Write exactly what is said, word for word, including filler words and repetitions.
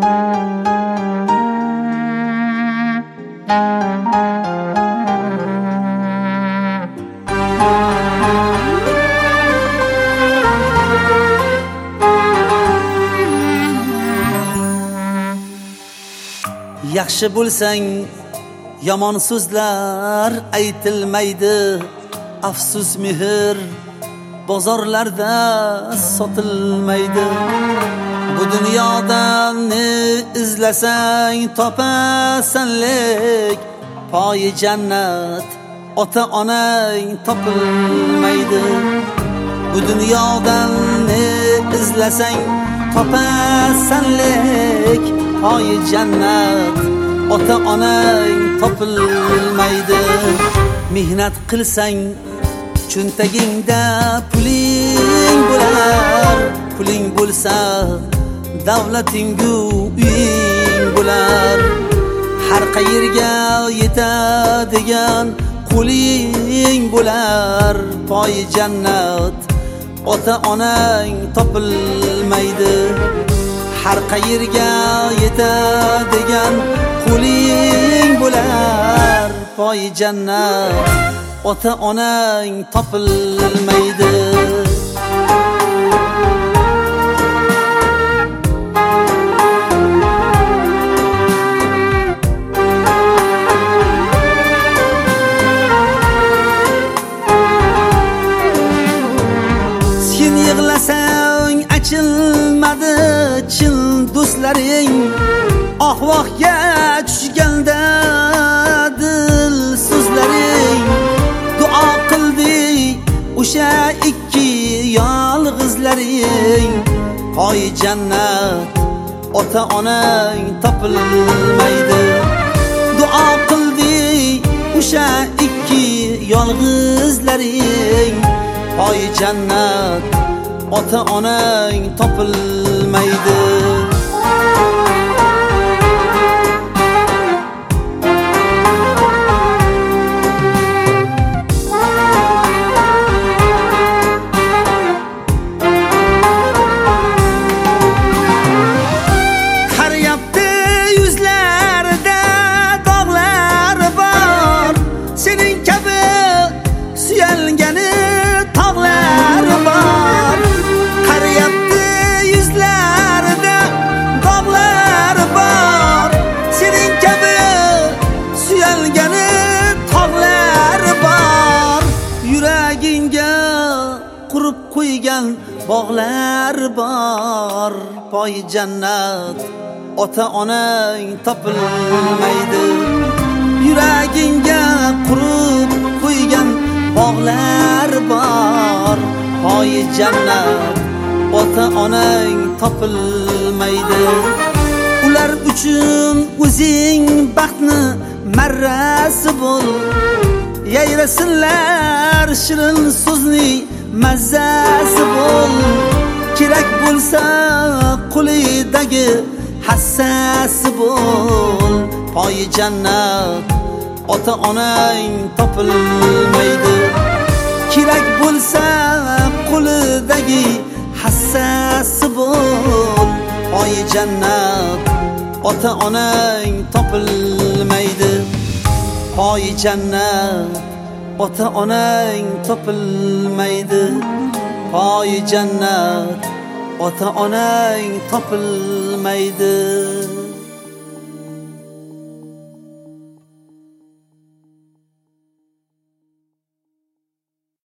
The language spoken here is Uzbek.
Yaxshi bo'lsang yomon so'zlar aytilmaydi, afsus mehr bozorlarda sotilmaydi. Bu dunyoda ne izlasang topasanlik, poyi jannat ota onang topilmaydi. Bu dunyodan ne izlasang topasanlik, poyi jannat ota onang topilmaydi. Mehnat qilsang cho'ntagingda puling bo'lar, puling bo'lsa davlatingu uying bo'lar. Har qayerga yetadigan qo'ling bo'lar, poyi jannat ota onang topilmaydi. Har qayerga yetadigan qo'ling bo'lar, poyi jannat ota onang topilmaydi. Sen yig'lasang achilmadi chin do'stlaring, ahvohga tushganda dil so'zlaring. Duo qildi o'sha ikki yolg'izlaring, poyi jannat ota onang topilmaydi. Duo qildi o'sha ikki yolg'izlaring, poyi jannat ota onang topilmaydi. Qarayapti yuzlarida dog'lar bor, sening kabi suyalgani tog'lar bor. Qarayapti yuzlarida dog'lar bor, sening kabi suyalgani tog'lar bor. Yuragingga qurib qo'ygan bog'lar bor, poyi jannat ota onang topilmaydi. Yuragingga qurib qo'ygan bog'lar bor, poyi jannat ota onang topilmaydi. Ular uchun o'zing baxtni marrasi bo'l, yayrasinlar shirin so'zni mazzasi bo'l. Kerak bo'lsa qo'lidagi hassasi bo'l, poyi jannat ota onang topilmaydi. Kerak bo'lsa qo'lidagi hassasi bo'l, poyi jannat ota onang topilmaydi. Poyi jannat ota onang topilmaydi. Poyi jannat ota onang topilmaydi.